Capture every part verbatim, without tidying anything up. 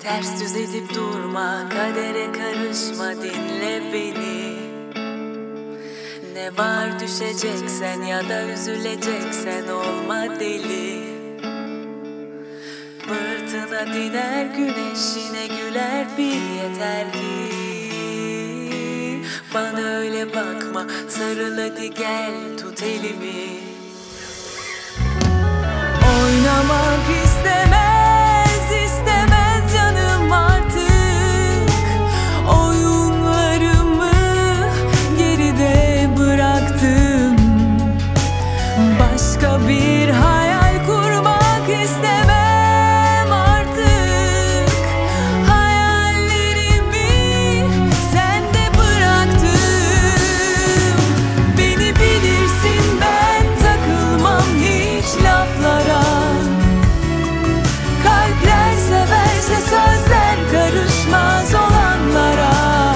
Ters düz edip durma, kadere karışma, dinle beni. Ne var düşeceksen ya da üzüleceksen olma deli. Fırtına diner, güneşine güler bir yeter ki. Bana öyle bakma, sarıl hadi gel, tut elimi. Oynamak istemez, istemez canım artık. Oyunlarımı geride bıraktım. Başka bir hayal kurmak istemem artık. Hayallerimi sende bıraktım. Beni bilirsin, ben takılmam hiç laflara. Kalpler severse sözler karışmaz olanlara.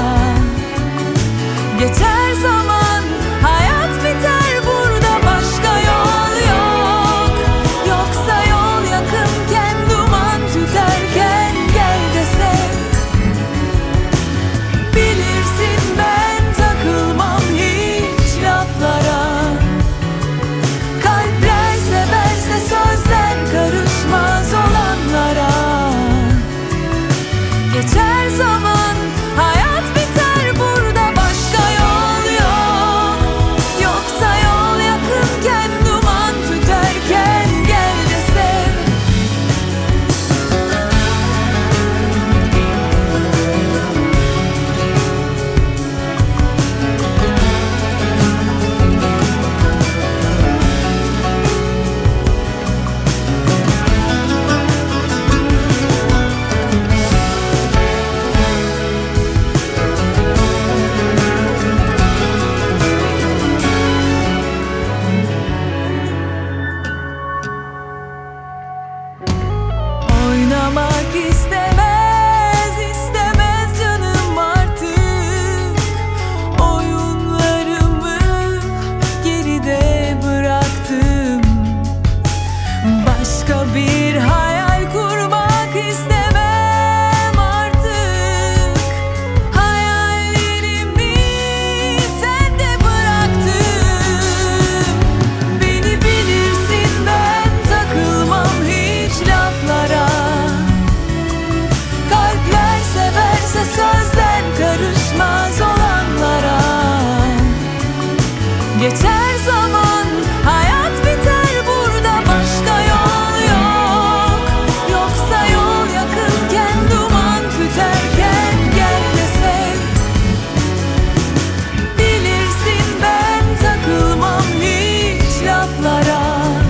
Geçer zaman, hayat biter, burada başka yol yok. Yoksa yol yakınken, duman tüterken gel desem. Bilirsin, ben takılmam hiç laflara. Kalpler severse sözler karışmaz olanlara. Geçer zaman, hayat biter, burada başka yol yok. Yoksa yol yakınken, duman tüterken gel desem. Oynamak istemez, istemez canım artık. Oyunlarımı geride bıraktım. Başka bir hayal kurmak istemem artık. Hayallerimi sende bıraktım. Beni bilirsin, ben takılmam hiç laflara. Kalpler severse sözler karışmaz olanlara. Geçer zaman, hayat biter, burada başka yol yok. Yoksa yol yakınken, duman tüterken gel desem. Bilirsin, ben takılmam hiç laflara.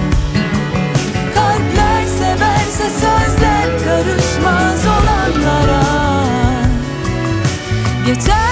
Kalpler severse sözler karışmaz olanlara. Geçer